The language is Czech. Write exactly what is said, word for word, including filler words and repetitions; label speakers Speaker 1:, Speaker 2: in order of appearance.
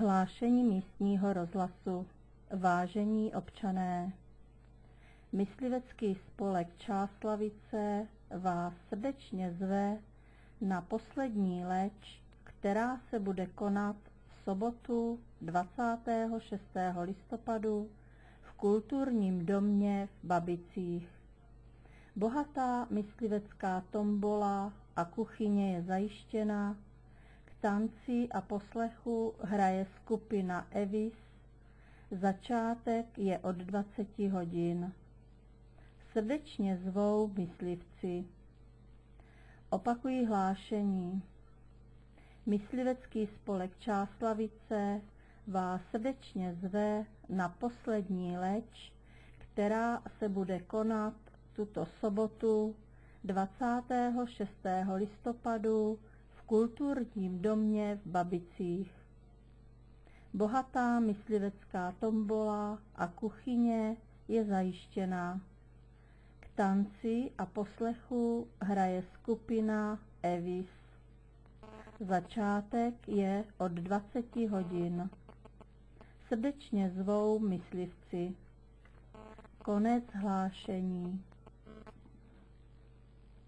Speaker 1: Hlášení místního rozhlasu. Vážení občané, myslivecký spolek Čáslavice vás srdečně zve na poslední leč, která se bude konat v sobotu dvacátého šestého listopadu v kulturním domě v Babicích. Bohatá myslivecká tombola a kuchyně je zajištěna, k tanci a poslechu hraje skupina Evis, začátek je od dvaceti hodin. Srdečně zvou myslivci. Opakují hlášení. Myslivecký spolek Čáslavice vás srdečně zve na poslední leč, která se bude konat tuto sobotu dvacátého šestého listopadu v kulturním domě v Babicích. Bohatá myslivecká tombola a kuchyně je zajištěna. K tanci a poslechu hraje skupina Evis. Začátek je od dvaceti hodin. Srdečně zvou myslivci. Konec hlášení.